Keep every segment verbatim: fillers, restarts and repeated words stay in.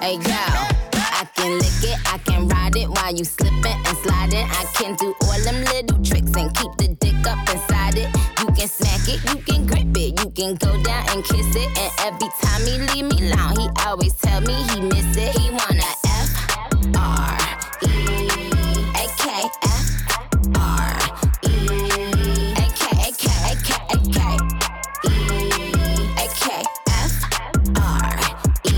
Hey yo, I can lick it, I can ride it while you slipping and sliding. I can do all them little tricks and keep the dick up inside it. You can smack it, you can grip it, you can go down and kiss it. And every time he leave me alone, he always tell me he miss it. He wanna F R E A K F R E A K A K A K A K E A K F R E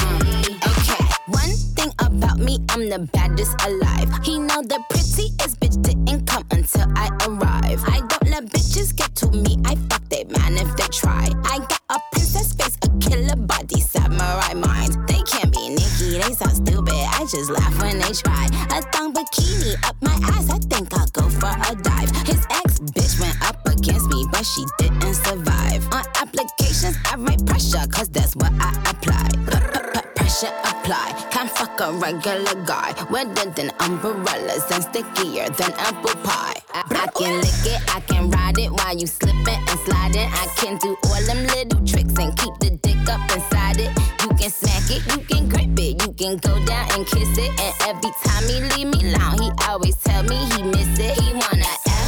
A K. One thing about me, I'm the baddest alive. He know the prettiest bitch didn't come until I arrive. I don't let bitches get to me, I fuck they man if they try. I got a princess face, a killer body, samurai mind. They can't be Nicki, they so stupid, I just laugh when they try. A thong bikini up my ass, I think I'll go for a dive. His ex bitch went up against me, but she didn't survive. On applications, I write pressure, cause that's what I apply. Pressure apply, can't fuck a regular guy. Wetter than umbrellas and stickier than apple pie. I, I can lick it, I can ride it while you slipping and sliding. I can do all them little tricks and keep the dick up inside it. You can smack it, you can grip it, you can go down and kiss it. And every time he leave me alone, he always tell me he miss it. He wanna F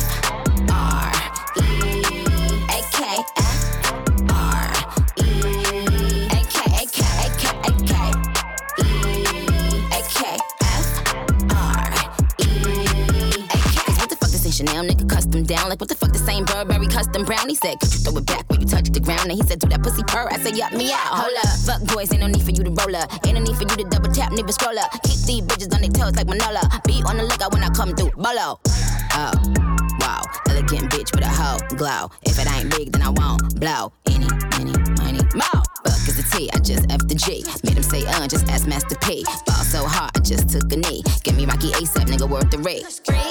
R E A K F R E A K A K A K A K E A K F R E A K. Cause what the fuck this ain't Chanel, nigga custom down. Like what the fuck this ain't Burberry custom brown. He said, could you throw it back when you touch the ground? And he said, do that pussy purr. I said, yup, me out. Hold up, fuck boys, ain't no need for you to roll up. Ain't no need for you to double tap, nigga scroll up. Keep these bitches on their toes like Manola. Be on the lookout when I come through, bolo. Oh, wow, elegant bitch with a hoe glow. If it ain't big, then I won't blow. Any, any, money, more. Fuck is the T, I just F the G. Made him say, uh, just ask Master P. Ball so hard, I just took a knee. Give me Rocky ASAP, nigga, worth the rate. Freak,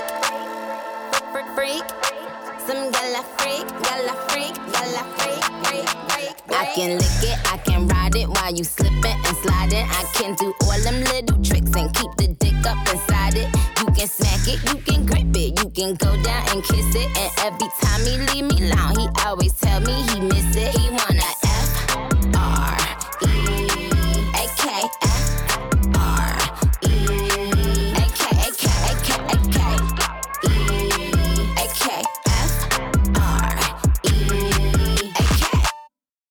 freak, freak. Some gala freak, gala freak, gala freak, freak, freak. I can lick it, I can ride it while you slipping and sliding. I can do all them little tricks and keep the dick up inside it. You can smack it, you can grip it, you can go down and kiss it. And every time he leave me alone, he always tell me he miss it. He wanna